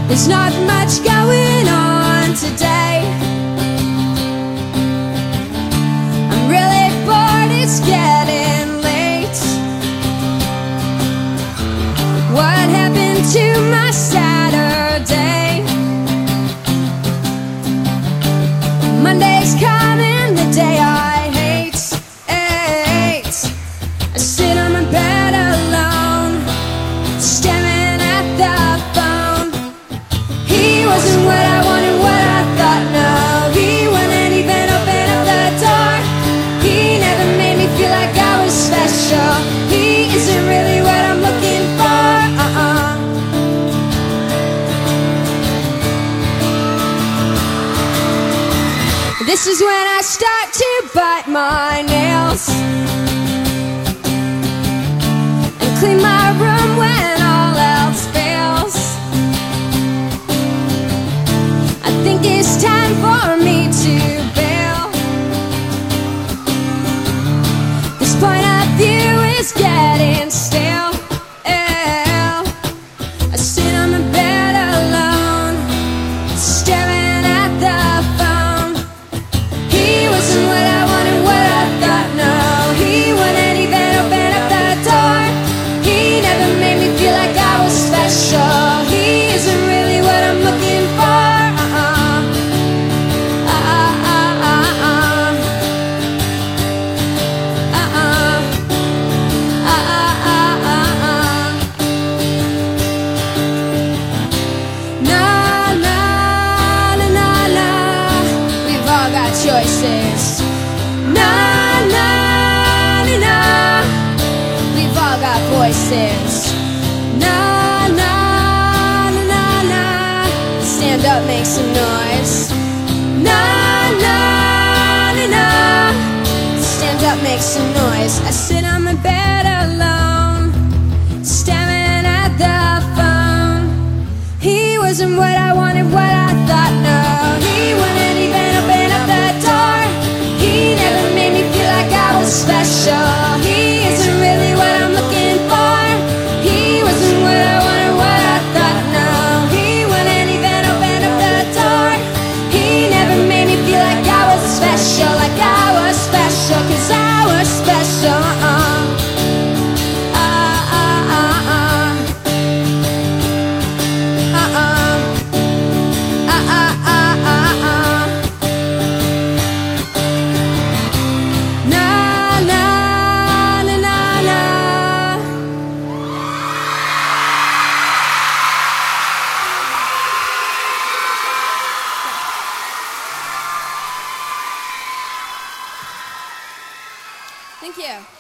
There's not much going on today. I'm really bored, it's getting late. What happened to my Saturday? Monday's coming, the day I hate. I sit on my bed alone, staring at the phone. He wasn't what I wanted, what I thought, no. He wouldn't even open up the door. He never made me feel like I was special. He isn't really what I'm looking for. This is when I start to bite my nails and clean my room when all else fails. I think it's time for me to bail. This point of view is getting stale. I sit on my bed alone, staring at the phone. He wasn't what I wanted, what I thought, no. He wouldn't even open up the door. He never made me feel like I was special. He isn't really what I'm looking for. Choices. Nah, nah, nah, nah. We've all got voices. Nah, nah, nah, nah, nah. Stand up, make some noise. Nah, nah, nah, nah. Stand up, make some noise. I sit on my bed alone, staring at the phone. He wasn't what I wanted, what I thought, no. He wouldn't even open up the door. He never made me feel like I was special. He isn't really what I'm looking for. He wasn't what I wanted, what I thought, no. He wouldn't even open up the door. He never made me feel like I was special, like I was special, 'cause I was special. Thank you.